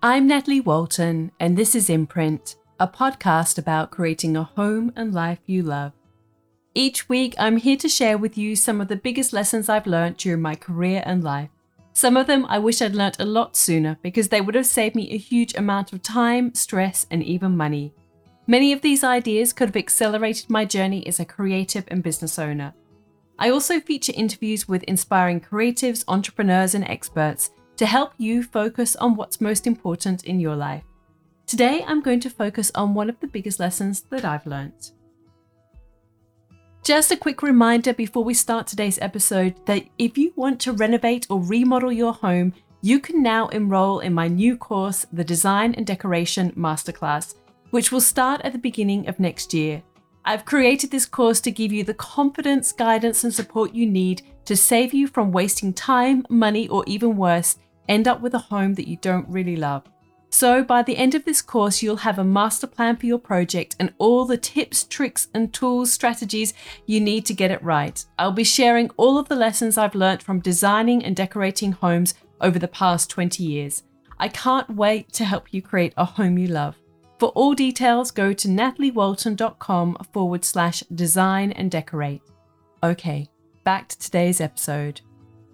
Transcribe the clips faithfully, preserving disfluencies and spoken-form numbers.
I'm Natalie Walton, and this is Imprint, a podcast about creating a home and life you love. Each week, I'm here to share with you some of the biggest lessons I've learned during my career and life. Some of them I wish I'd learnt a lot sooner because they would have saved me a huge amount of time, stress, and even money. Many of these ideas could have accelerated my journey as a creative and business owner. I also feature interviews with inspiring creatives, entrepreneurs, and experts to help you focus on what's most important in your life. Today, I'm going to focus on one of the biggest lessons that I've learnt. Just a quick reminder before we start today's episode that if you want to renovate or remodel your home, you can now enroll in my new course, the Design and Decoration Masterclass, which will start at the beginning of next year. I've created this course to give you the confidence, guidance, and support you need to save you from wasting time, money, or even worse, end up with a home that you don't really love. So by the end of this course, you'll have a master plan for your project and all the tips, tricks, and tools, strategies you need to get it right. I'll be sharing all of the lessons I've learned from designing and decorating homes over the past twenty years. I can't wait to help you create a home you love. For all details, go to nataliewalton.com forward slash design and decorate. Okay, back to today's episode.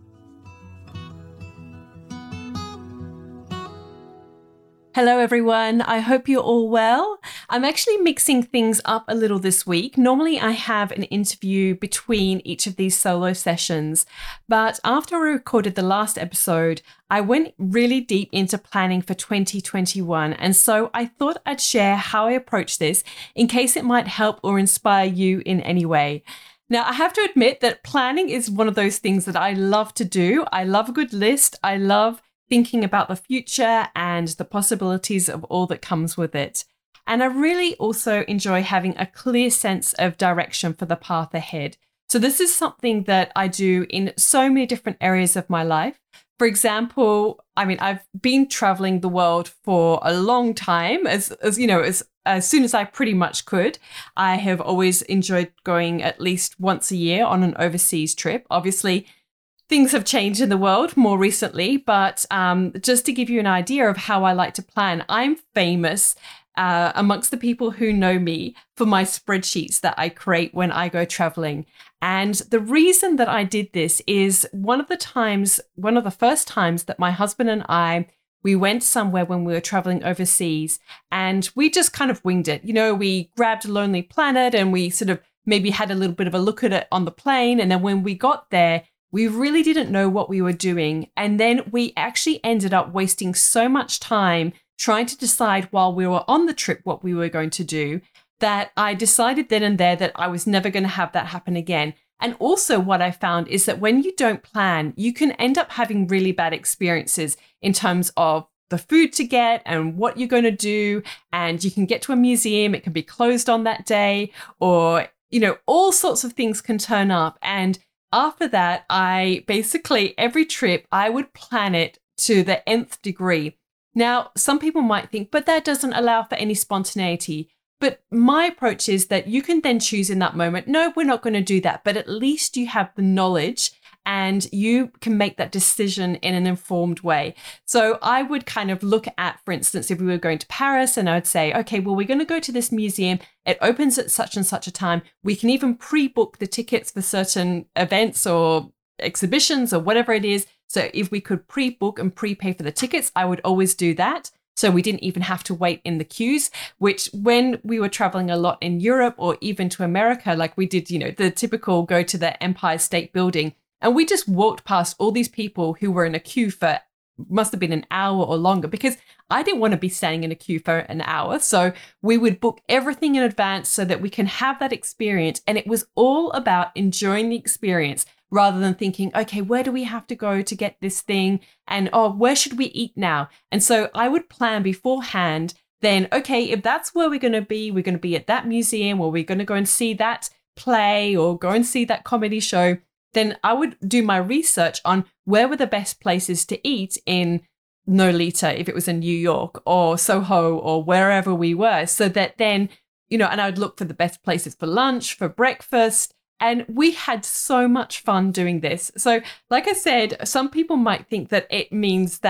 Hello everyone, I hope you're all well. I'm actually mixing things up a little this week. Normally I have an interview between each of these solo sessions, but after I recorded the last episode, I went really deep into planning for twenty twenty-one, and so I thought I'd share how I approach this in case it might help or inspire you in any way. Now, I have to admit that planning is one of those things that I love to do. I love a good list. I love thinking about the future and the possibilities of all that comes with it. And I really also enjoy having a clear sense of direction for the path ahead. So this is something that I do in so many different areas of my life. For example, I mean, I've been traveling the world for a long time, as, as you know, as, as soon as I pretty much could. I have always enjoyed going at least once a year on an overseas trip. Obviously, things have changed in the world more recently, but um, just to give you an idea of how I like to plan, I'm famous uh, amongst the people who know me for my spreadsheets that I create when I go traveling. And the reason that I did this is one of the times, one of the first times that my husband and I, we went somewhere when we were traveling overseas, and we just kind of winged it. You know, we grabbed Lonely Planet and we sort of maybe had a little bit of a look at it on the plane. And then when we got there, we really didn't know what we were doing. And then we actually ended up wasting so much time trying to decide while we were on the trip what we were going to do, that I decided then and there that I was never going to have that happen again. And also what I found is that when you don't plan, you can end up having really bad experiences in terms of the food to get and what you're going to do. And you can get to a museum, it can be closed on that day, or, you know, all sorts of things can turn up. And after that, I basically, every trip, I would plan it to the nth degree. Now, some people might think, but that doesn't allow for any spontaneity. But my approach is that you can then choose in that moment, no, we're not going to do that. But at least you have the knowledge and you can make that decision in an informed way. So I would kind of look at, for instance, if we were going to Paris, and I would say, okay, well, we're going to go to this museum. It opens at such and such a time. We can even pre-book the tickets for certain events or exhibitions or whatever it is. So if we could pre-book and prepay for the tickets, I would always do that. So we didn't even have to wait in the queues, which when we were traveling a lot in Europe or even to America, like we did, you know, the typical go to the Empire State Building. And we just walked past all these people who were in a queue for, must have been an hour or longer, because I didn't want to be standing in a queue for an hour. So we would book everything in advance so that we can have that experience. And it was all about enjoying the experience rather than thinking, okay, where do we have to go to get this thing? And, oh, where should we eat now? And so I would plan beforehand, then, okay, if that's where we're going to be, we're going to be at that museum, or we're going to go and see that play or go and see that comedy show. Then I would do my research on where were the best places to eat in Nolita, if it was in New York, or Soho, or wherever we were, so that then, you know, and I would look for the best places for lunch, for breakfast. And we had so much fun doing this. So like I said, some people might think that it means that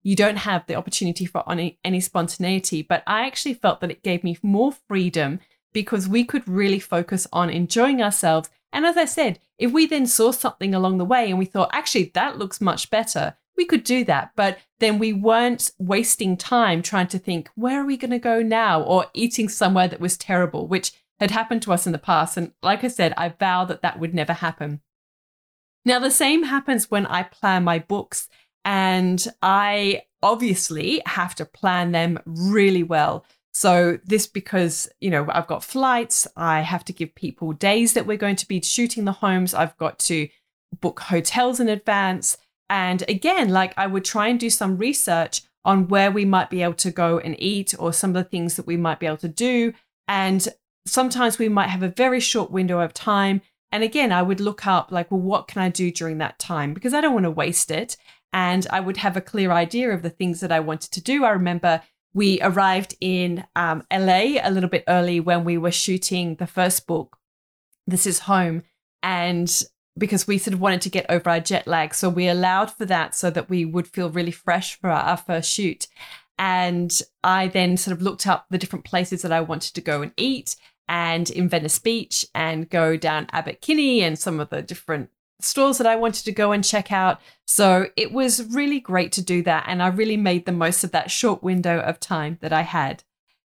you don't have the opportunity for any, any spontaneity. But I actually felt that it gave me more freedom because we could really focus on enjoying ourselves. And as I said, if we then saw something along the way and we thought, actually, that looks much better, we could do that. But then we weren't wasting time trying to think, where are we going to go now? Or eating somewhere that was terrible, which had happened to us in the past. And like I said, I vow that that would never happen. Now, the same happens when I plan my books, and I obviously have to plan them really well. So this because, you know, I've got flights, I have to give people days that we're going to be shooting the homes. I've got to book hotels in advance. And again, like I would try and do some research on where we might be able to go and eat or some of the things that we might be able to do. And sometimes we might have a very short window of time. And again, I would look up like, well, what can I do during that time? Because I don't want to waste it. And I would have a clear idea of the things that I wanted to do. I remember we arrived in um, L A a little bit early when we were shooting the first book, This Is Home. And because we sort of wanted to get over our jet lag. So we allowed for that so that we would feel really fresh for our, our first shoot. And I then sort of looked up the different places that I wanted to go and eat, and in Venice Beach, and go down Abbot Kinney and some of the different stores that I wanted to go and check out. So it was really great to do that. And I really made the most of that short window of time that I had.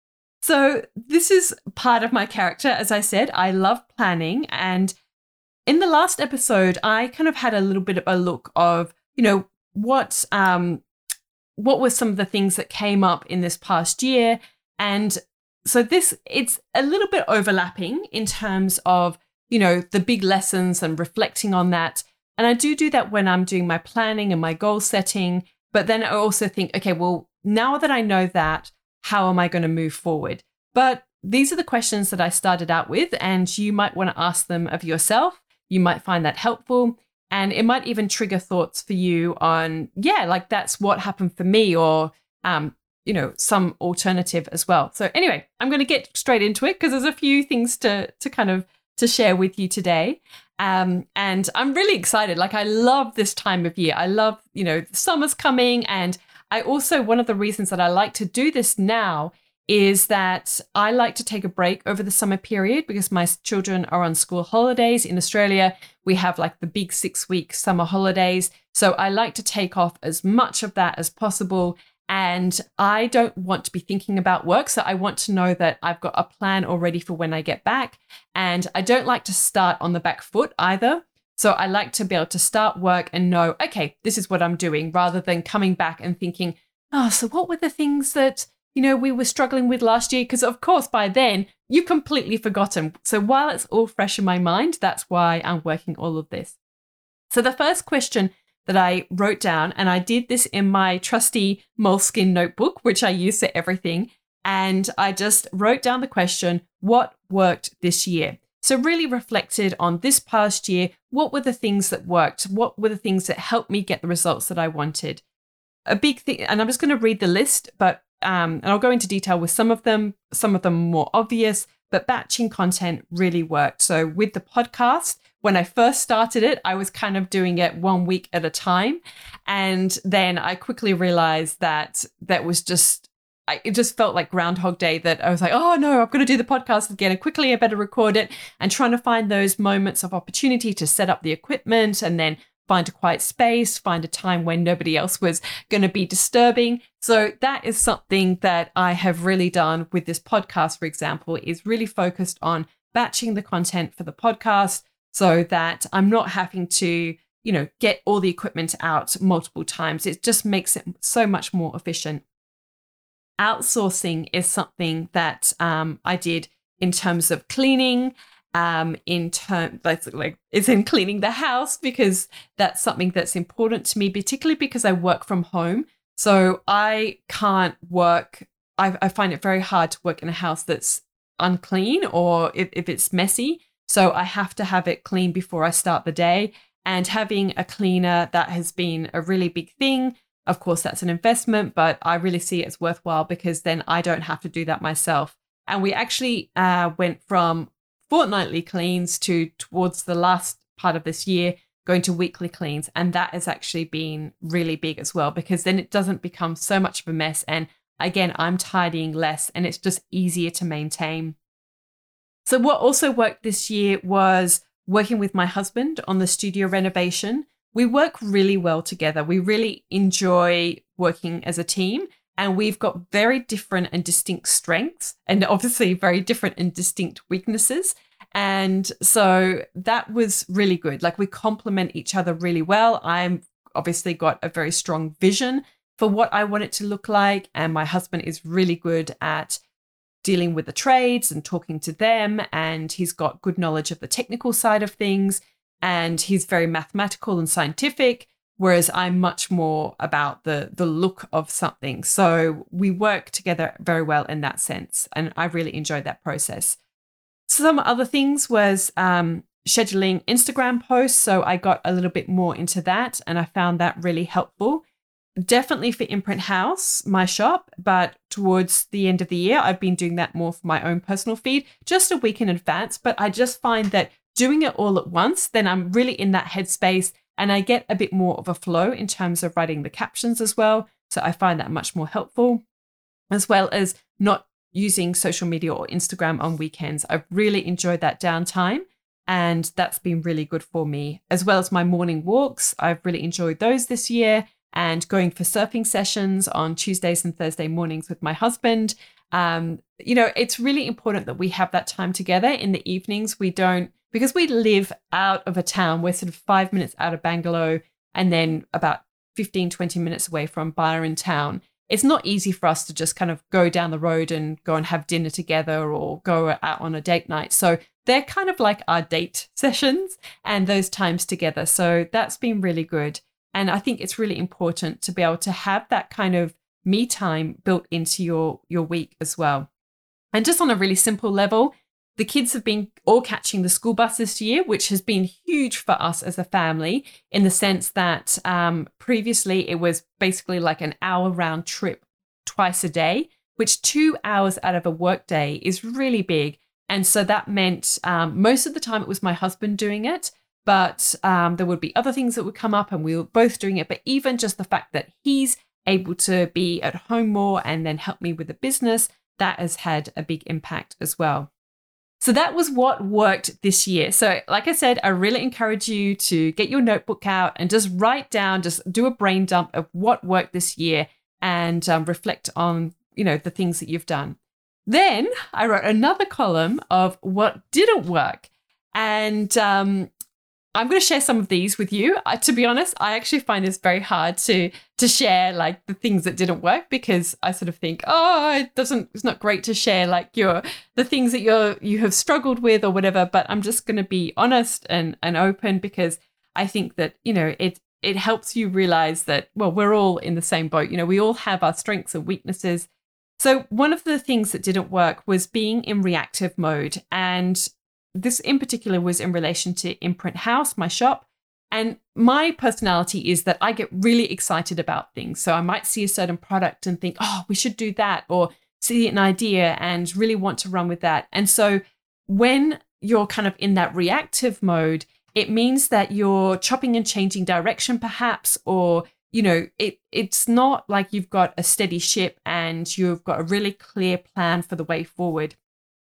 So this is part of my character. As I said, I love planning. And in the last episode, I kind of had a little bit of a look of, you know, what, um, what were some of the things that came up in this past year. And so this, it's a little bit overlapping in terms of, you know, the big lessons and reflecting on that. And I do do that when I'm doing my planning and my goal setting. But then I also think, okay, well, now that I know that, how am I going to move forward? But these are the questions that I started out with, and you might want to ask them of yourself. You might find that helpful. And it might even trigger thoughts for you on, yeah, like that's what happened for me, or, um, you know, some alternative as well. So anyway, I'm going to get straight into it because there's a few things to to kind of to share with you today. Um, and I'm really excited. Like I love this time of year. I love, you know, summer's coming. And I also, one of the reasons that I like to do this now is that I like to take a break over the summer period because my children are on school holidays. In Australia, we have like the big six week summer holidays. So I like to take off as much of that as possible. And I don't want to be thinking about work. So I want to know that I've got a plan already for when I get back. And I don't like to start on the back foot either. So I like to be able to start work and know, okay, this is what I'm doing, rather than coming back and thinking, oh, so what were the things that, you know, we were struggling with last year? Because of course, by then you've completely forgotten. So while it's all fresh in my mind, that's why I'm working all of this. So the first question that I wrote down, and I did this in my trusty Moleskine notebook, which I use for everything. And I just wrote down the question, what worked this year? So really reflected on this past year. What were the things that worked? What were the things that helped me get the results that I wanted? A big thing, and I'm just going to read the list, but um, and I'll go into detail with some of them, some of them more obvious, but batching content really worked. So with the podcast, when I first started it, I was kind of doing it one week at a time. And then I quickly realized that that was just, I, it just felt like Groundhog Day, that I was like, oh no, I'm going to do the podcast again. And quickly I better record it, and trying to find those moments of opportunity to set up the equipment and then find a quiet space, find a time when nobody else was going to be disturbing. So that is something that I have really done with this podcast, for example, is really focused on batching the content for the podcast so that I'm not having to, you know, get all the equipment out multiple times. It just makes it so much more efficient. Outsourcing is something that um, I did in terms of cleaning. Um, in term, like is in cleaning the house, because that's something that's important to me, particularly because I work from home. So I can't work. I, I find it very hard to work in a house that's unclean, or if, if it's messy. So I have to have it clean before I start the day. And having a cleaner, that has been a really big thing. Of course, that's an investment, but I really see it as worthwhile because then I don't have to do that myself. And we actually uh, went from fortnightly cleans to towards the last part of this year, going to weekly cleans. And that has actually been really big as well, because then it doesn't become so much of a mess. And again, I'm tidying less and it's just easier to maintain. So what also worked this year was working with my husband on the studio renovation. We work really well together. We really enjoy working as a team, and we've got very different and distinct strengths and obviously very different and distinct weaknesses. And so that was really good. Like, we complement each other really well. I'm obviously got a very strong vision for what I want it to look like. And my husband is really good at dealing with the trades and talking to them. And he's got good knowledge of the technical side of things. And he's very mathematical and scientific, whereas I'm much more about the, the look of something. So we work together very well in that sense. And I really enjoyed that process. Some other things was um, scheduling Instagram posts. So I got a little bit more into that, and I found that really helpful. Definitely for Imprint House, my shop, but towards the end of the year, I've been doing that more for my own personal feed, just a week in advance. But I just find that doing it all at once, then I'm really in that headspace and I get a bit more of a flow in terms of writing the captions as well. So I find that much more helpful, as well as not using social media or Instagram on weekends. I've really enjoyed that downtime, and that's been really good for me, as well as my morning walks. I've really enjoyed those this year, and going for surfing sessions on Tuesdays and Thursday mornings with my husband. Um, you know, it's really important that we have that time together in the evenings. We don't, because we live out of a town. We're sort of five minutes out of Bangalore and then about fifteen, twenty minutes away from Byron town. It's not easy for us to just kind of go down the road and go and have dinner together or go out on a date night. So they're kind of like our date sessions and those times together. So that's been really good. And I think it's really important to be able to have that kind of me time built into your, your week as well. And just on a really simple level, the kids have been all catching the school bus this year, which has been huge for us as a family, in the sense that um, previously it was basically like an hour round trip twice a day, which two hours out of a work day is really big. And so that meant um, most of the time it was my husband doing it. But um, there would be other things that would come up and we were both doing it. But even just the fact that he's able to be at home more and then help me with the business, that has had a big impact as well. So that was what worked this year. So like I said, I really encourage you to get your notebook out and just write down, just do a brain dump of what worked this year and um, reflect on, you know, the things that you've done. Then I wrote another column of what didn't work. And um, I'm going to share some of these with you. Uh, to be honest, I actually find this very hard to to share, like the things that didn't work, because I sort of think, oh, it doesn't. It's not great to share like your the things that you're you have struggled with or whatever. But I'm just going to be honest and and open, because I think that, you know, it it helps you realize that, well, we're all in the same boat. You know, we all have our strengths and weaknesses. So one of the things that didn't work was being in reactive mode, and this in particular was in relation to Imprint House, my shop. And my personality is that I get really excited about things. So I might see a certain product and think, oh, we should do that, or see an idea and really want to run with that. And so when you're kind of in that reactive mode, it means that you're chopping and changing direction perhaps, or, you know, it it's not like you've got a steady ship and you've got a really clear plan for the way forward.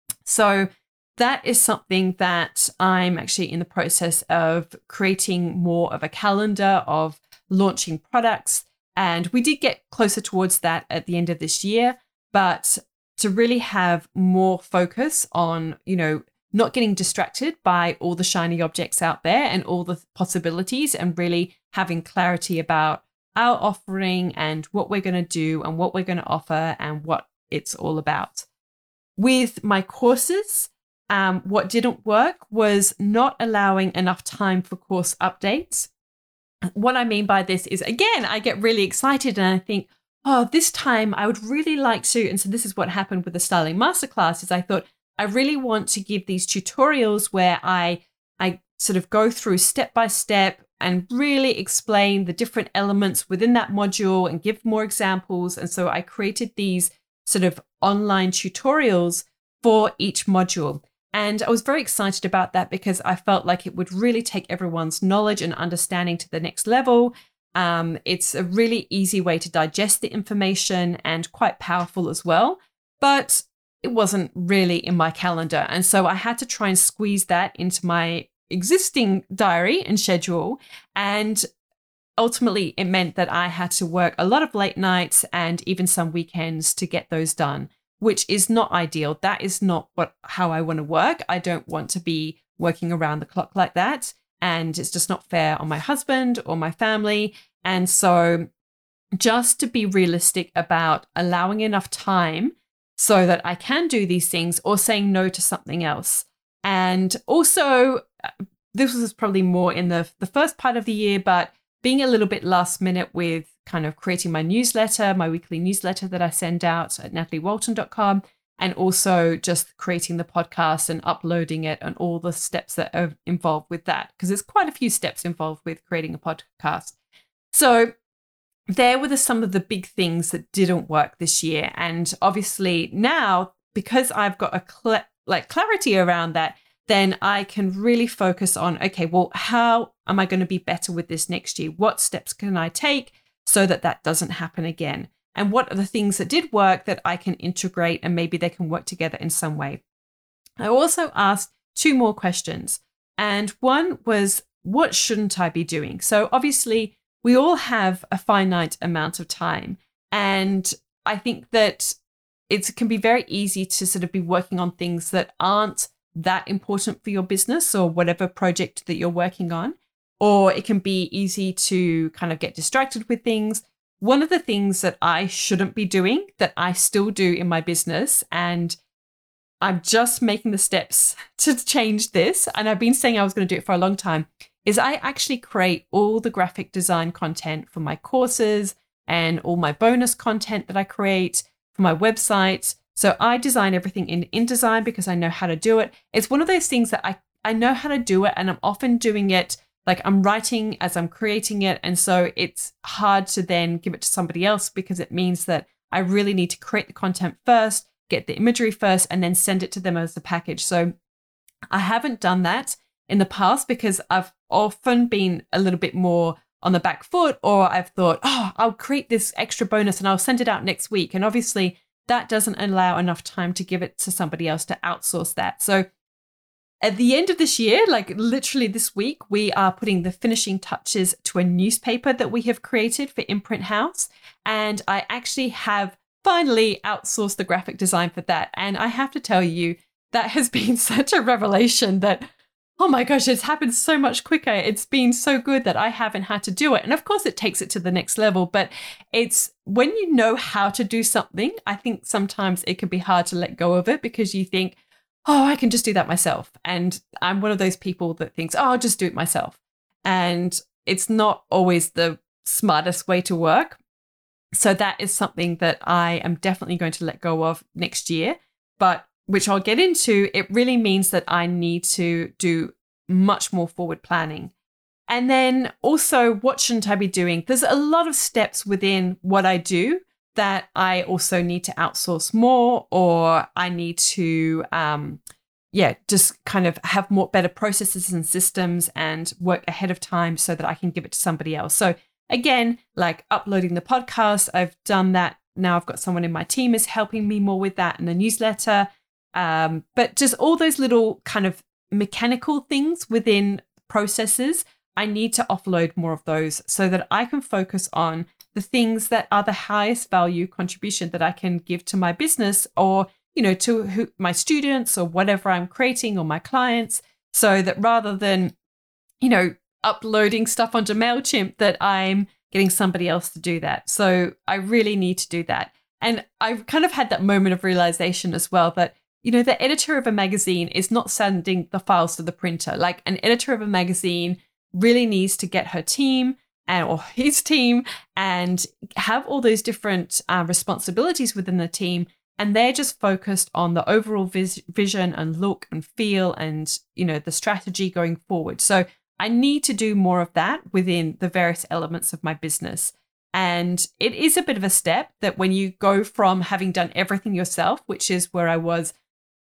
So that is something that I'm actually in the process of creating more of a calendar of launching products. And we did get closer towards that at the end of this year, but to really have more focus on, you know, not getting distracted by all the shiny objects out there and all the possibilities, and really having clarity about our offering and what we're going to do and what we're going to offer and what it's all about. With my courses, Um, what didn't work was not allowing enough time for course updates. What I mean by this is, again, I get really excited and I think, oh, this time I would really like to. And so this is what happened with the styling masterclass, is I thought, I really want to give these tutorials where I, I sort of go through step by step and really explain the different elements within that module and give more examples. And so I created these sort of online tutorials for each module. And I was very excited about that because I felt like it would really take everyone's knowledge and understanding to the next level. Um, it's a really easy way to digest the information and quite powerful as well. But it wasn't really in my calendar. And so I had to try and squeeze that into my existing diary and schedule. And ultimately, it meant that I had to work a lot of late nights and even some weekends to get those done, which is not ideal. That is not what how I want to work. I don't want to be working around the clock like that. And it's just not fair on my husband or my family. And so just to be realistic about allowing enough time so that I can do these things or saying no to something else. And also, this was probably more in the, the first part of the year, but being a little bit last minute with kind of creating my newsletter, my weekly newsletter that I send out at natalie walton dot com, and also just creating the podcast and uploading it and all the steps that are involved with that, because there's quite a few steps involved with creating a podcast. So there were the, some of the big things that didn't work this year. And obviously now, because I've got a cl- like clarity around that, then I can really focus on, okay, well, how am I going to be better with this next year? What steps can I take so that that doesn't happen again? And what are the things that did work that I can integrate and maybe they can work together in some way? I also asked two more questions. And one was, what shouldn't I be doing? So obviously, we all have a finite amount of time. And I think that it can be very easy to sort of be working on things that aren't that important for your business or whatever project that you're working on. Or it can be easy to kind of get distracted with things. One of the things that I shouldn't be doing that I still do in my business, and I'm just making the steps to change this, and I've been saying I was going to do it for a long time, is I actually create all the graphic design content for my courses and all my bonus content that I create for my website. So I design everything in InDesign because I know how to do it. It's one of those things that I, I know how to do it, and I'm often doing it like I'm writing as I'm creating it. And so it's hard to then give it to somebody else because it means that I really need to create the content first, get the imagery first, and then send it to them as a package. So I haven't done that in the past because I've often been a little bit more on the back foot, or I've thought, oh, I'll create this extra bonus and I'll send it out next week. And obviously that doesn't allow enough time to give it to somebody else to outsource that. So at the end of this year, like literally this week, we are putting the finishing touches to a newspaper that we have created for Imprint House. And I actually have finally outsourced the graphic design for that. And I have to tell you, that has been such a revelation that, oh my gosh, it's happened so much quicker. It's been so good that I haven't had to do it. And of course, it takes it to the next level. But it's when you know how to do something, I think sometimes it can be hard to let go of it because you think, oh, I can just do that myself. And I'm one of those people that thinks, oh, I'll just do it myself. And it's not always the smartest way to work. So that is something that I am definitely going to let go of next year. But which I'll get into, it really means that I need to do much more forward planning. And then also, what shouldn't I be doing? There's a lot of steps within what I do that I also need to outsource more, or I need to, um, yeah, just kind of have more better processes and systems and work ahead of time so that I can give it to somebody else. So again, like uploading the podcast, I've done that. Now I've got someone in my team is helping me more with that, and the newsletter. Um, but just all those little kind of mechanical things within processes, I need to offload more of those so that I can focus on the things that are the highest value contribution that I can give to my business, or, you know, to who, my students or whatever I'm creating, or my clients, so that rather than, you know, uploading stuff onto MailChimp, that I'm getting somebody else to do that. So I really need to do that. And I've kind of had that moment of realization as well that, you know, the editor of a magazine is not sending the files to the printer. Like an editor of a magazine really needs to get her team and or his team and have all those different uh, responsibilities within the team. And they're just focused on the overall vis- vision and look and feel and, you know, the strategy going forward. So I need to do more of that within the various elements of my business. And it is a bit of a step that when you go from having done everything yourself, which is where I was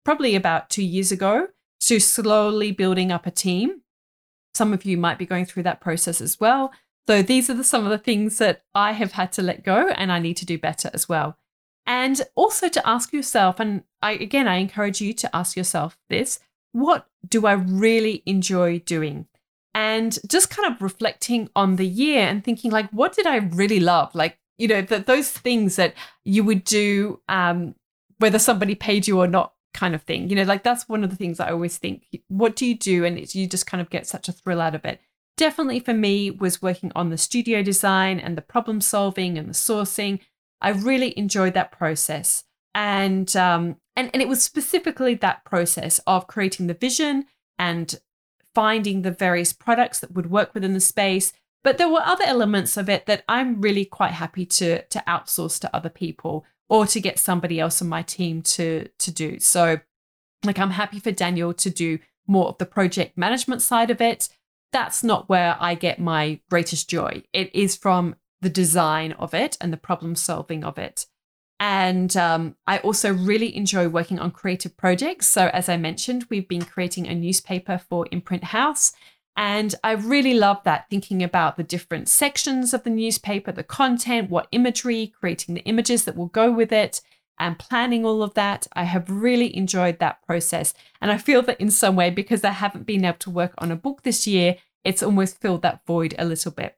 probably about two years ago, to slowly building up a team. Some of you might be going through that process as well. So these are the, some of the things that I have had to let go and I need to do better as well. And also to ask yourself, and I, again, I encourage you to ask yourself this, what do I really enjoy doing? And just kind of reflecting on the year and thinking like, what did I really love? Like, you know, that those things that you would do, um, whether somebody paid you or not kind of thing, you know, like that's one of the things I always think, what do you do? And it's, you just kind of get such a thrill out of it. Definitely for me was working on the studio design and the problem solving and the sourcing. I really enjoyed that process. And, um, and, and it was specifically that process of creating the vision and finding the various products that would work within the space. But there were other elements of it that I'm really quite happy to, to outsource to other people or to get somebody else on my team to, to do. So like I'm happy for Daniel to do more of the project management side of it. That's not where I get my greatest joy. It is from the design of it and the problem solving of it. And um, I also really enjoy working on creative projects. So as I mentioned, we've been creating a newspaper for Imprint House. And I really love that, thinking about the different sections of the newspaper, the content, what imagery, creating the images that will go with it, and planning all of that. I have really enjoyed that process. And I feel that in some way, because I haven't been able to work on a book this year, it's almost filled that void a little bit.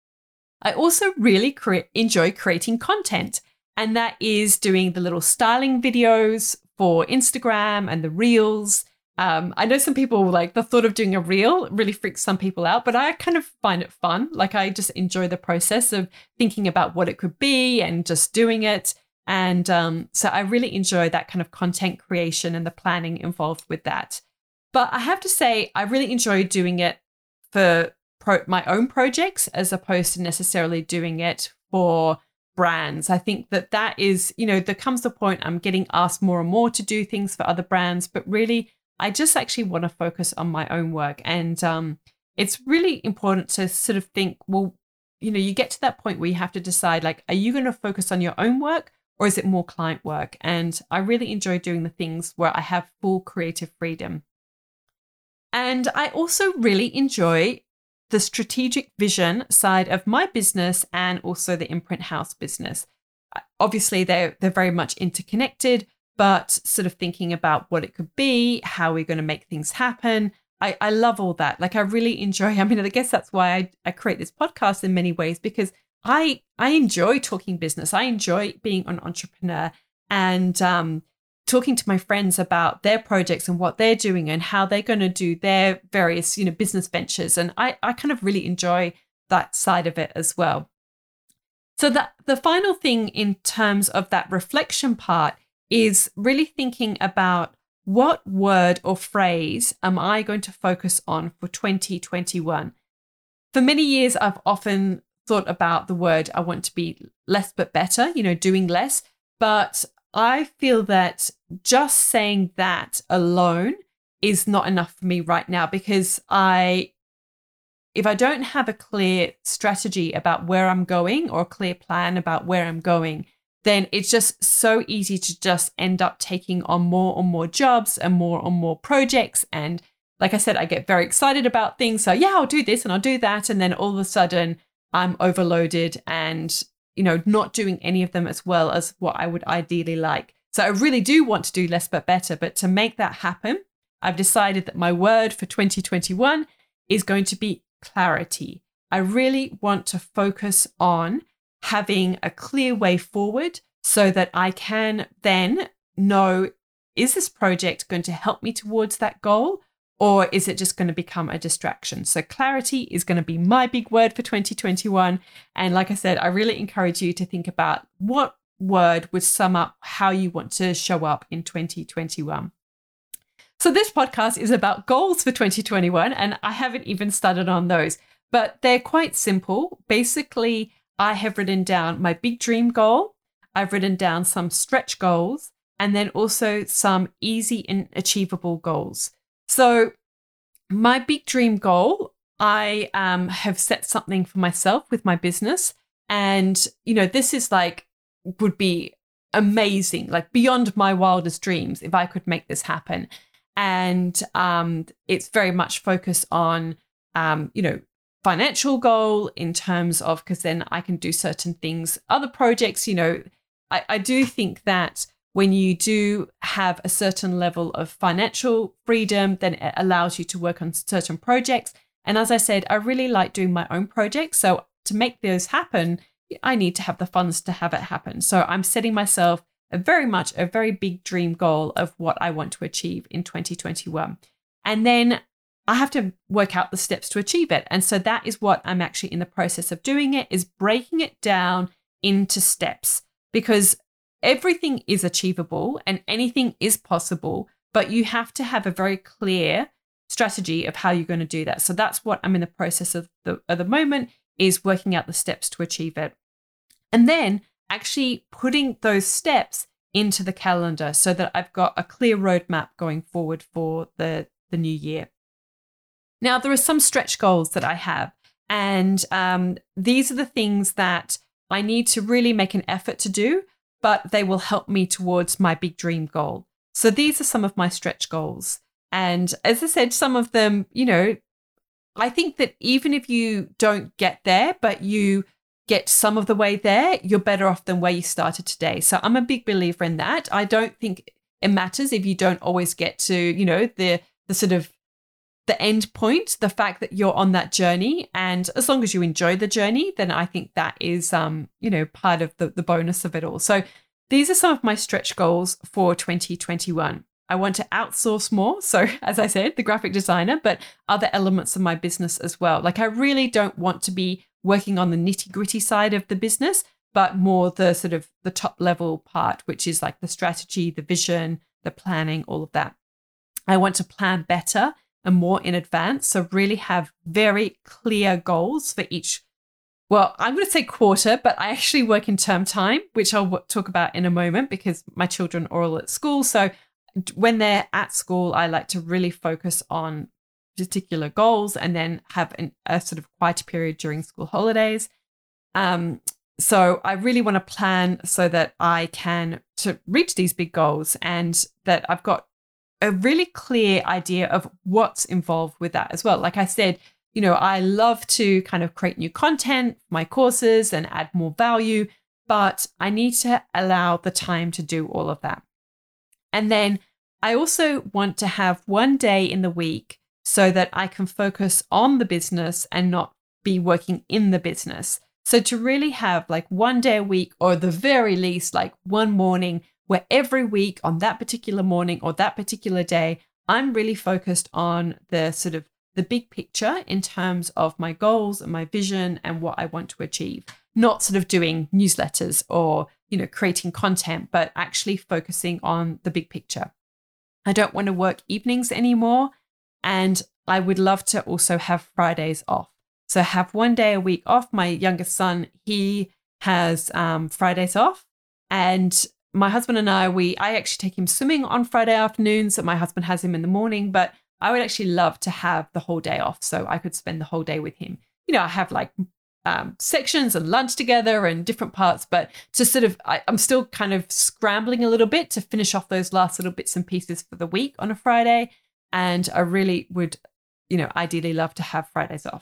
I also really cre- enjoy creating content. And that is doing the little styling videos for Instagram and the reels. Um, I know some people like the thought of doing a reel really freaks some people out, but I kind of find it fun. Like I just enjoy the process of thinking about what it could be and just doing it. And um, so I really enjoy that kind of content creation and the planning involved with that. But I have to say, I really enjoy doing it for pro- my own projects as opposed to necessarily doing it for brands. I think that that is, you know, there comes the point I'm getting asked more and more to do things for other brands, but really I just actually want to focus on my own work. And um, it's really important to sort of think, well, you know, you get to that point where you have to decide, like, are you going to focus on your own work or is it more client work? And I really enjoy doing the things where I have full creative freedom. And I also really enjoy the strategic vision side of my business and also the Imprint House business. Obviously, they're, they're very much interconnected, but sort of thinking about what it could be, how we're going to make things happen. I, I love all that. Like I really enjoy, I mean, I guess that's why I, I create this podcast in many ways, because I I enjoy talking business. I enjoy being an entrepreneur and um, talking to my friends about their projects and what they're doing and how they're going to do their various, you know, business ventures. And I, I kind of really enjoy that side of it as well. So that the final thing in terms of that reflection part is really thinking about what word or phrase am I going to focus on for twenty twenty-one? For many years, I've often thought about the word I want to be less but better, you know, doing less. But I feel that just saying that alone is not enough for me right now, because I, if I don't have a clear strategy about where I'm going or a clear plan about where I'm going, then it's just so easy to just end up taking on more and more jobs and more and more projects. And like I said, I get very excited about things. So yeah, I'll do this and I'll do that. And then all of a sudden I'm overloaded and, you know, not doing any of them as well as what I would ideally like. So I really do want to do less but better. But to make that happen, I've decided that my word for twenty twenty-one is going to be clarity. I really want to focus on having a clear way forward so that I can then know, is this project going to help me towards that goal, or is it just going to become a distraction? So clarity is going to be my big word for twenty twenty-one. And like I said, I really encourage you to think about what word would sum up how you want to show up in twenty twenty-one. So this podcast is about goals for twenty twenty-one, and I haven't even started on those, but they're quite simple. Basically, I have written down my big dream goal. I've written down some stretch goals, and then also some easy and achievable goals. So my big dream goal, I um, have set something for myself with my business. And, you know, this is like, would be amazing, like beyond my wildest dreams if I could make this happen. And um, it's very much focused on, um, you know, financial goal in terms of, because then I can do certain things, other projects, you know, I, I do think that when you do have a certain level of financial freedom, then it allows you to work on certain projects. And as I said, I really like doing my own projects. So to make those happen, I need to have the funds to have it happen. So I'm setting myself a very much a very big dream goal of what I want to achieve in twenty twenty-one. And then I have to work out the steps to achieve it. And so that is what I'm actually in the process of doing it, is breaking it down into steps, because everything is achievable and anything is possible, but you have to have a very clear strategy of how you're going to do that. So that's what I'm in the process of the, at the moment, is working out the steps to achieve it. And then actually putting those steps into the calendar so that I've got a clear roadmap going forward for the, the new year. Now, there are some stretch goals that I have, and um, these are the things that I need to really make an effort to do, but they will help me towards my big dream goal. So these are some of my stretch goals. And as I said, some of them, you know, I think that even if you don't get there, but you get some of the way there, you're better off than where you started today. So I'm a big believer in that. I don't think it matters if you don't always get to, you know, the the sort of the end point, the fact that you're on that journey. And as long as you enjoy the journey, then I think that is, um, you know, part of the, the bonus of it all. So these are some of my stretch goals for twenty twenty-one. I want to outsource more. So as I said, the graphic designer, but other elements of my business as well. Like I really don't want to be working on the nitty gritty side of the business, but more the sort of the top level part, which is like the strategy, the vision, the planning, all of that. I want to plan better and more in advance. So really have very clear goals for each. Well, I'm going to say quarter, but I actually work in term time, which I'll talk about in a moment because my children are all at school. So when they're at school, I like to really focus on particular goals and then have an, a sort of quiet period during school holidays. Um, so I really want to plan so that I can to reach these big goals and that I've got a really clear idea of what's involved with that as well. Like I said, you know, I love to kind of create new content for my courses and add more value, but I need to allow the time to do all of that. And then I also want to have one day in the week so that I can focus on the business and not be working in the business. So to really have like one day a week, or the very least like one morning where every week on that particular morning or that particular day, I'm really focused on the sort of the big picture in terms of my goals and my vision and what I want to achieve, not sort of doing newsletters or, you know, creating content, but actually focusing on the big picture. I don't want to work evenings anymore. And I would love to also have Fridays off. So have one day a week off. My youngest son, he has um, Fridays off. And my husband and I, we I actually take him swimming on Friday afternoons. So my husband has him in the morning, but I would actually love to have the whole day off so I could spend the whole day with him. You know, I have like um, sections and lunch together and different parts, but to sort of, I, I'm still kind of scrambling a little bit to finish off those last little bits and pieces for the week on a Friday. And I really would, you know, ideally love to have Fridays off.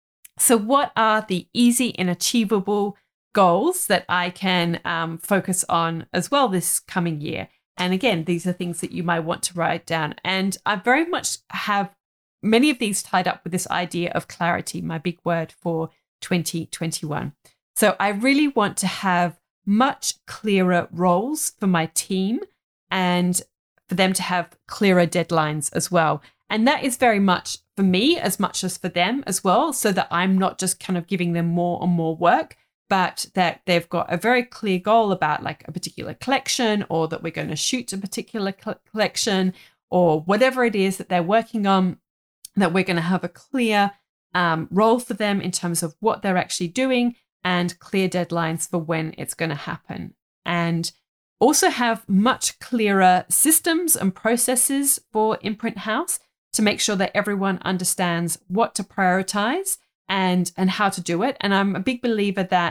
So what are the easy and achievable goals that I can um, focus on as well this coming year? And again, these are things that you might want to write down. And I very much have many of these tied up with this idea of clarity, my big word for twenty twenty-one. So I really want to have much clearer roles for my team and for them to have clearer deadlines as well. And that is very much for me as much as for them as well, so that I'm not just kind of giving them more and more work, but that they've got a very clear goal about like a particular collection, or that we're going to shoot a particular co- collection, or whatever it is that they're working on, that we're going to have a clear um, role for them in terms of what they're actually doing and clear deadlines for when it's going to happen. And also have much clearer systems and processes for Imprint House to make sure that everyone understands what to prioritize and, and how to do it. And I'm a big believer that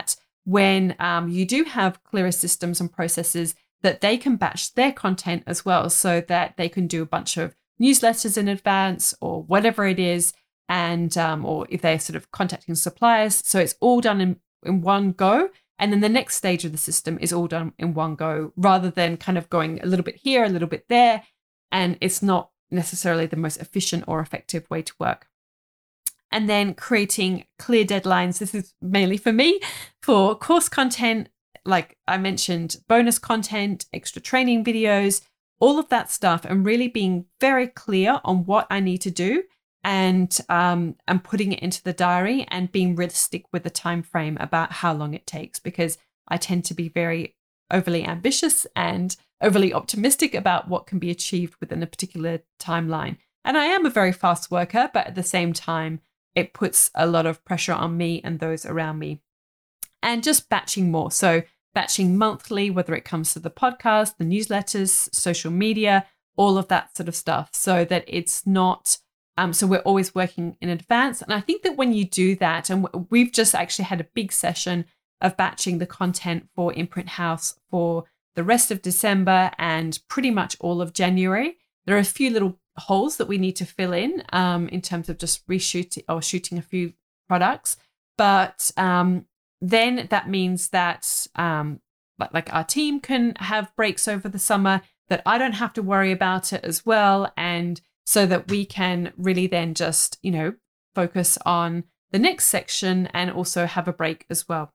when um, you do have clearer systems and processes, that they can batch their content as well, so that they can do a bunch of newsletters in advance or whatever it is, and um, or if they're sort of contacting suppliers. So it's all done in, in one go. And then the next stage of the system is all done in one go, rather than kind of going a little bit here, a little bit there. And it's not necessarily the most efficient or effective way to work. And then creating clear deadlines. This is mainly for me for course content, like I mentioned, bonus content, extra training videos, all of that stuff, and really being very clear on what I need to do, and um, and putting it into the diary, and being realistic with the time frame about how long it takes, because I tend to be very overly ambitious and overly optimistic about what can be achieved within a particular timeline. And I am a very fast worker, but at the same time, it puts a lot of pressure on me and those around me. And just batching more. So batching monthly, whether it comes to the podcast, the newsletters, social media, all of that sort of stuff, so that it's not, um, so we're always working in advance. And I think that when you do that, and we've just actually had a big session of batching the content for Imprint House for the rest of December and pretty much all of January. There are a few little holes that we need to fill in um, in terms of just reshooting or shooting a few products. But um, then that means that um, like our team can have breaks over the summer, that I don't have to worry about it as well. And so that we can really then just, you know, focus on the next section and also have a break as well.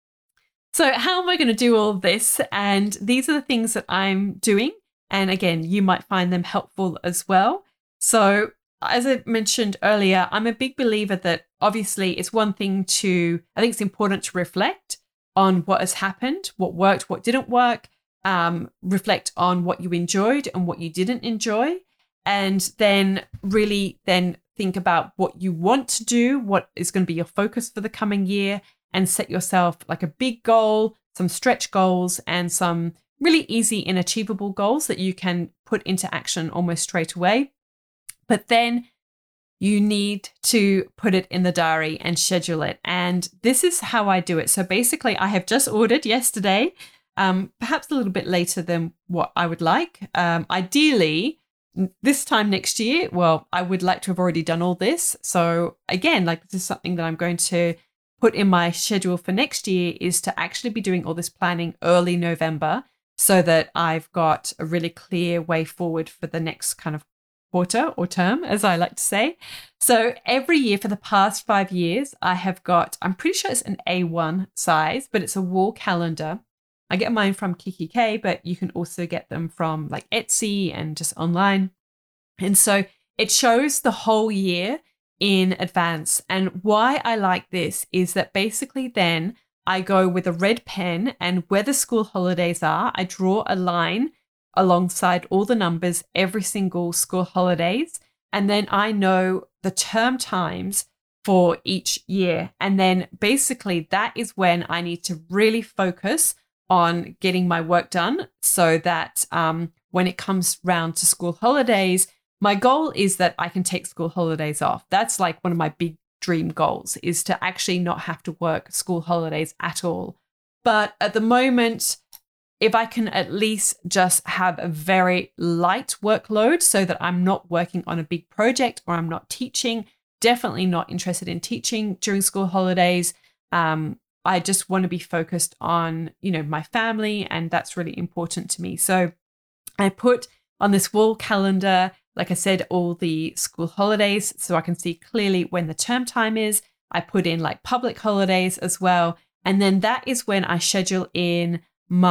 So how am I going to do all of this? And these are the things that I'm doing. And again, you might find them helpful as well. So as I mentioned earlier, I'm a big believer that obviously it's one thing to, I think it's important to reflect on what has happened, what worked, what didn't work, um, reflect on what you enjoyed and what you didn't enjoy, and then really then think about what you want to do, what is going to be your focus for the coming year, and set yourself like a big goal, some stretch goals, and some really easy and achievable goals that you can put into action almost straight away. But then you need to put it in the diary and schedule it. And this is how I do it. So basically, I have just ordered yesterday, um, perhaps a little bit later than what I would like. Um, ideally, this time next year, well, I would like to have already done all this. So again, like this is something that I'm going to put in my schedule for next year, is to actually be doing all this planning early November, so that I've got a really clear way forward for the next kind of quarter or term, as I like to say. So every year for the past five years, I have got, I'm pretty sure it's an A one size, but it's a wall calendar. I get mine from Kikki.K, but you can also get them from like Etsy and just online. And so it shows the whole year in advance. And why I like this is that basically then I go with a red pen, and where the school holidays are, I draw a line alongside all the numbers every single school holidays. And then I know the term times for each year. And then basically that is when I need to really focus on getting my work done, so that um, when it comes round to school holidays, my goal is that I can take school holidays off. That's like one of my big dream goals, is to actually not have to work school holidays at all. But at the moment, if I can at least just have a very light workload, so that I'm not working on a big project or I'm not teaching, definitely not interested in teaching during school holidays. Um, I just want to be focused on, you know, my family, and that's really important to me. So I put on this wall calendar, like I said, all the school holidays, so I can see clearly when the term time is. I put in like public holidays as well. And then that is when I schedule in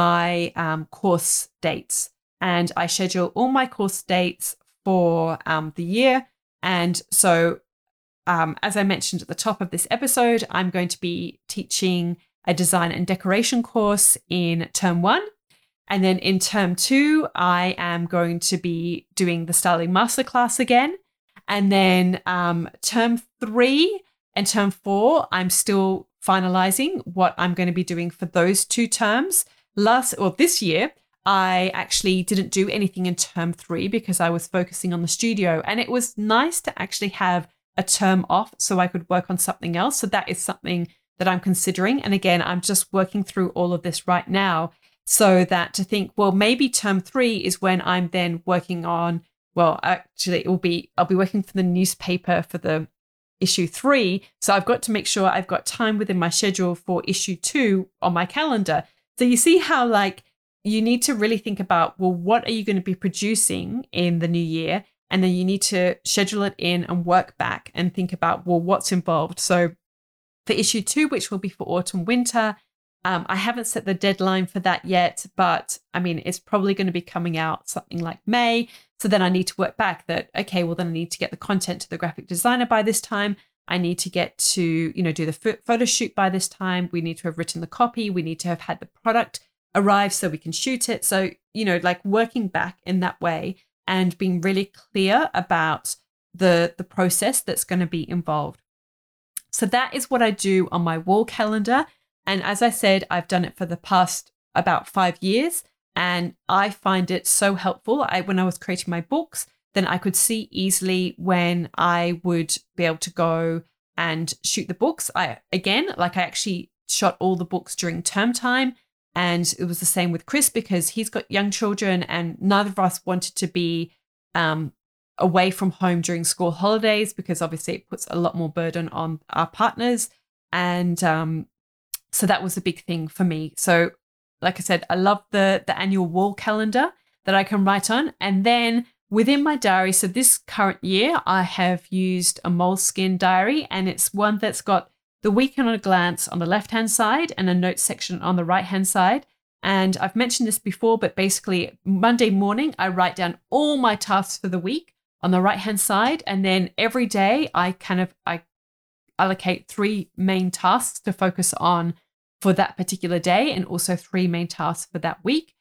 my um, course dates. And I schedule all my course dates for um, the year. And so um, as I mentioned at the top of this episode, I'm going to be teaching a design and decoration course in term one. And then in term two, I am going to be doing the styling masterclass again. And then um, term three and term four, I'm still finalizing what I'm going to be doing for those two terms. Last or this year, I actually didn't do anything in term three because I was focusing on the studio. And it was nice to actually have a term off so I could work on something else. So that is something that I'm considering. And again, I'm just working through all of this right now, so that to think, well, maybe term three is when I'm then working on, well, actually it will be, I'll be working for the newspaper for the issue three. So I've got to make sure I've got time within my schedule for issue two on my calendar. So you see how like you need to really think about, well, what are you going to be producing in the new year? And then you need to schedule it in and work back and think about, well, what's involved. So for issue two, which will be for autumn winter, um, I haven't set the deadline for that yet, but I mean, it's probably going to be coming out something like May. So then I need to work back that, okay, well, then I need to get the content to the graphic designer by this time. I need to get to, you know, do the photo shoot by this time. We need to have written the copy. We need to have had the product arrive so we can shoot it. So, you know, like working back in that way and being really clear about the, the process that's going to be involved. So that is what I do on my wall calendar. And as I said, I've done it for the past about five years. And I find it so helpful. I, when I was creating my books, then I could see easily when I would be able to go and shoot the books. I, again, like I actually shot all the books during term time. And it was the same with Chris because he's got young children and neither of us wanted to be um, away from home during school holidays because obviously it puts a lot more burden on our partners. And um, so that was a big thing for me. So like I said, I love the, the annual wall calendar that I can write on. And then within my diary, so this current year, I have used a Moleskine diary, and it's one that's got the week on a glance on the left-hand side and a notes section on the right-hand side. And I've mentioned this before, but basically Monday morning, I write down all my tasks for the week on the right-hand side. And then every day I kind of, I allocate three main tasks to focus on for that particular day and also three main tasks for that week.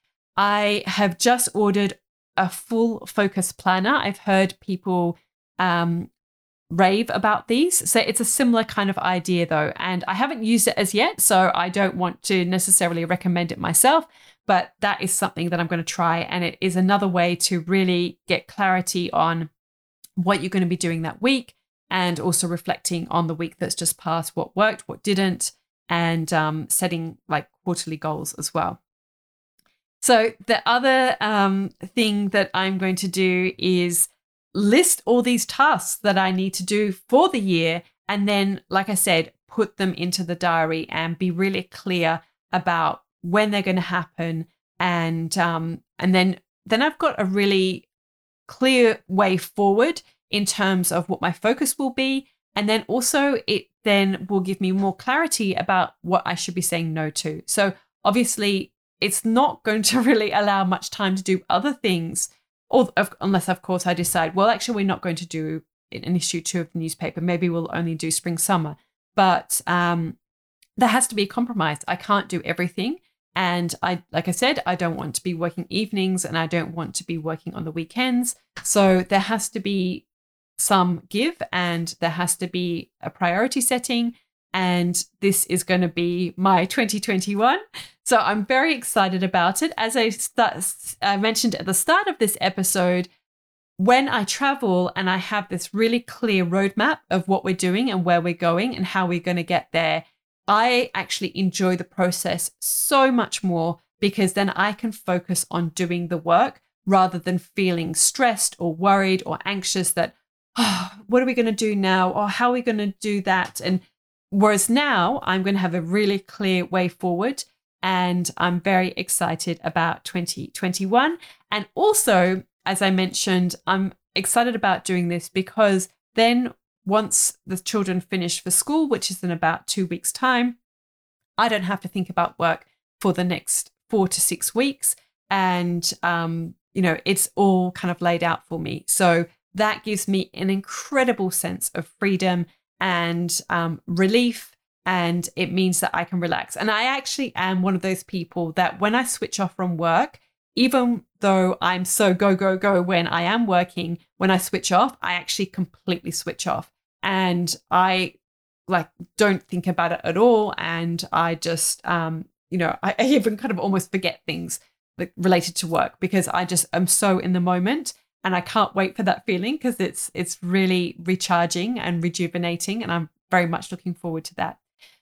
I have just ordered a full focus planner. I've heard people um, rave about these. So it's a similar kind of idea though. And I haven't used it as yet, so I don't want to necessarily recommend it myself, but that is something that I'm going to try. And it is another way to really get clarity on what you're going to be doing that week and also reflecting on the week that's just passed, what worked, what didn't, and um, setting like quarterly goals as well. So the other um, thing that I'm going to do is list all these tasks that I need to do for the year. And then, like I said, put them into the diary and be really clear about when they're going to happen. And um, and then, then I've got a really clear way forward in terms of what my focus will be. And then also it then will give me more clarity about what I should be saying no to. So obviously it's not going to really allow much time to do other things, or unless of course I decide, well, actually we're not going to do an issue two of the newspaper. Maybe we'll only do spring, summer. But um, there has to be a compromise. I can't do everything. And I, like I said, I don't want to be working evenings and I don't want to be working on the weekends. So there has to be some give and there has to be a priority setting. And this is going to be my twenty twenty-one. So I'm very excited about it. As I start, I mentioned at the start of this episode, when I travel and I have this really clear roadmap of what we're doing and where we're going and how we're going to get there, I actually enjoy the process so much more because then I can focus on doing the work rather than feeling stressed or worried or anxious that, oh, what are we going to do now? Or how are we going to do that? And whereas now I'm going to have a really clear way forward and I'm very excited about twenty twenty-one. And also, as I mentioned, I'm excited about doing this because then once the children finish for school, which is in about two weeks' time, I don't have to think about work for the next four to six weeks. And, um, you know, it's all kind of laid out for me. So that gives me an incredible sense of freedom and um, relief. And it means that I can relax. And I actually am one of those people that when I switch off from work, even though I'm so go, go, go when I am working, when I switch off, I actually completely switch off. And I like don't think about it at all. And I just, um, you know, I, I even kind of almost forget things like related to work because I just am so in the moment. And I can't wait for that feeling because it's it's really recharging and rejuvenating. And I'm very much looking forward to that.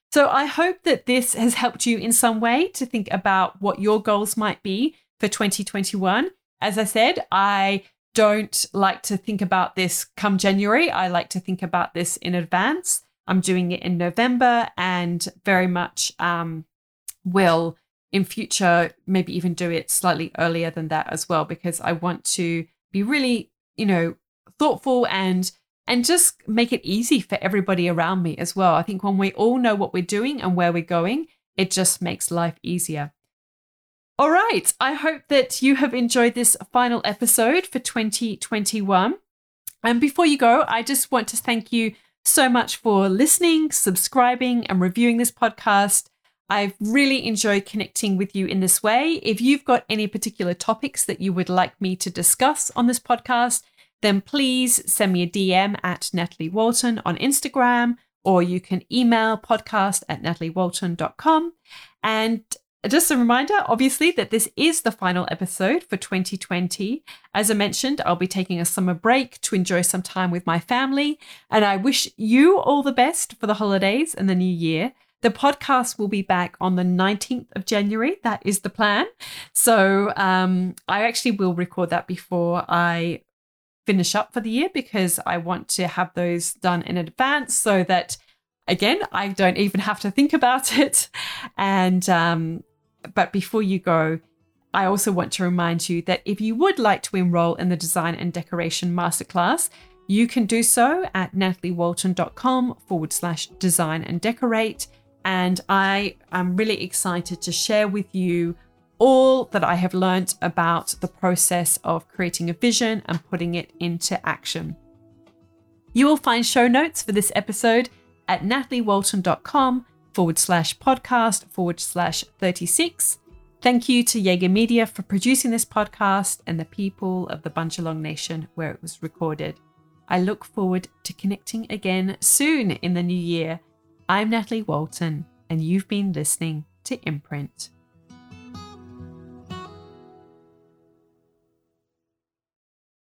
So I hope that this has helped you in some way to think about what your goals might be for twenty twenty-one. As I said, I don't like to think about this come January. I like to think about this in advance. I'm doing it in November and very much um, will in future maybe even do it slightly earlier than that as well, because I want to be really, you know, thoughtful and and just make it easy for everybody around me as well. I think when we all know what we're doing and where we're going, it just makes life easier. All right. I hope that you have enjoyed this final episode for twenty twenty-one. And before you go, I just want to thank you so much for listening, subscribing, and reviewing this podcast. I've really enjoyed connecting with you in this way. If you've got any particular topics that you would like me to discuss on this podcast, then please send me a D M at Natalie Walton on Instagram, or you can email podcast at natalie walton dot com. And just a reminder, obviously, that this is the final episode for twenty twenty. As I mentioned, I'll be taking a summer break to enjoy some time with my family, and I wish you all the best for the holidays and the new year. The podcast will be back on the nineteenth of January. That is the plan. So um, I actually will record that before I finish up for the year, because I want to have those done in advance so that, again, I don't even have to think about it. And um, but before you go, I also want to remind you that if you would like to enroll in the Design and Decoration Masterclass, you can do so at nataliewalton.com forward slash design and decorate. And I am really excited to share with you all that I have learned about the process of creating a vision and putting it into action. You will find show notes for this episode at nataliewalton.com forward slash podcast forward slash 36. Thank you to Jaeger Media for producing this podcast and the people of the Bundjalung Nation where it was recorded. I look forward to connecting again soon in the new year. I'm Natalie Walton, and you've been listening to Imprint.